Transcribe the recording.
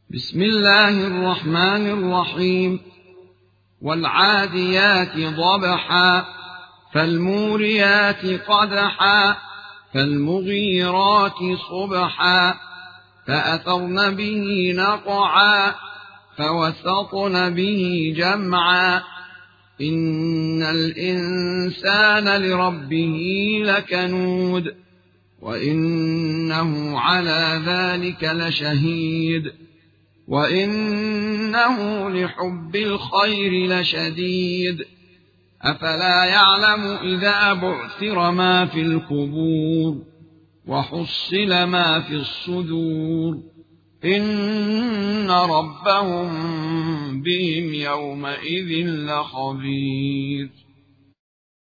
بسم الله الرحمن الرحيم. والعاديات ضبحا فالموريات قدحا فالمغيرات صبحا فأثرن به نقعا فوسطن به جمعا إن الإنسان لربه لكنود وإنه على ذلك لشهيد وإنه لحب الخير لشديد أفلا يعلم إذا بعثر ما في القبور وحصل ما في الصدور إن ربهم بهم يومئذ لخبير.